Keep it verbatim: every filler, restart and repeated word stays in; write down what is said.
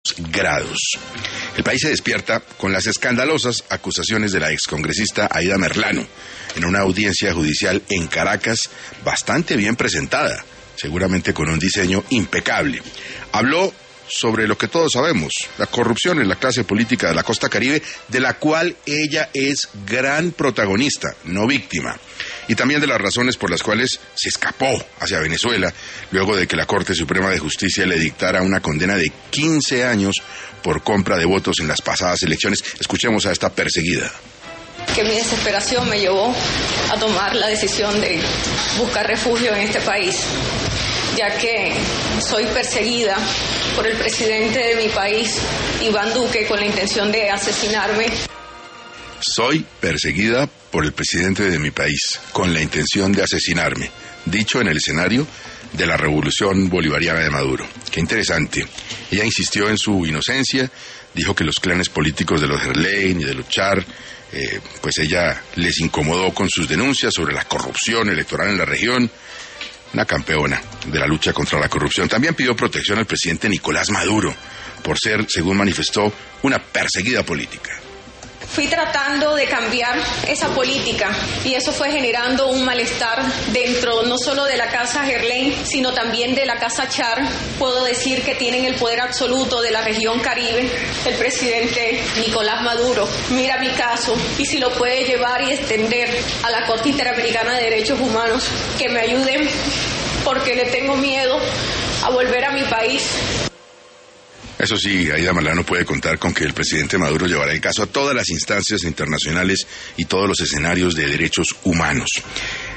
grados. El país se despierta con las escandalosas acusaciones de la excongresista Aida Merlano en una audiencia judicial en Caracas bastante bien presentada, seguramente con un diseño impecable. Habló sobre lo que todos sabemos, la corrupción en la clase política de la costa caribe, de la cual ella es gran protagonista, no víctima, y también de las razones por las cuales se escapó hacia Venezuela, luego de que la Corte Suprema de Justicia le dictara una condena de quince años por compra de votos en las pasadas elecciones. Escuchemos a esta perseguida. Que mi desesperación me llevó a tomar la decisión de buscar refugio en este país, ya que soy perseguida por el presidente de mi país, Iván Duque, con la intención de asesinarme. Soy perseguida por el presidente de mi país, con la intención de asesinarme, dicho en el escenario de la revolución bolivariana de Maduro. Qué interesante. Ella insistió en su inocencia, dijo que los clanes políticos de los Gerlain y de los Char, eh, pues ella les incomodó con sus denuncias sobre la corrupción electoral en la región. Una campeona de la lucha contra la corrupción. También pidió protección al presidente Nicolás Maduro por ser, según manifestó, una perseguida política. Fui tratando de cambiar esa política y eso fue generando un malestar dentro no solo de la Casa Gerlain, sino también de la Casa Char. Puedo decir que tienen el poder absoluto de la región Caribe. El presidente Nicolás Maduro mira mi caso y si lo puede llevar y extender a la Corte Interamericana de Derechos Humanos, que me ayuden porque le tengo miedo a volver a mi país. Eso sí, Aida Merlano puede contar con que el presidente Maduro llevará el caso a todas las instancias internacionales y todos los escenarios de derechos humanos.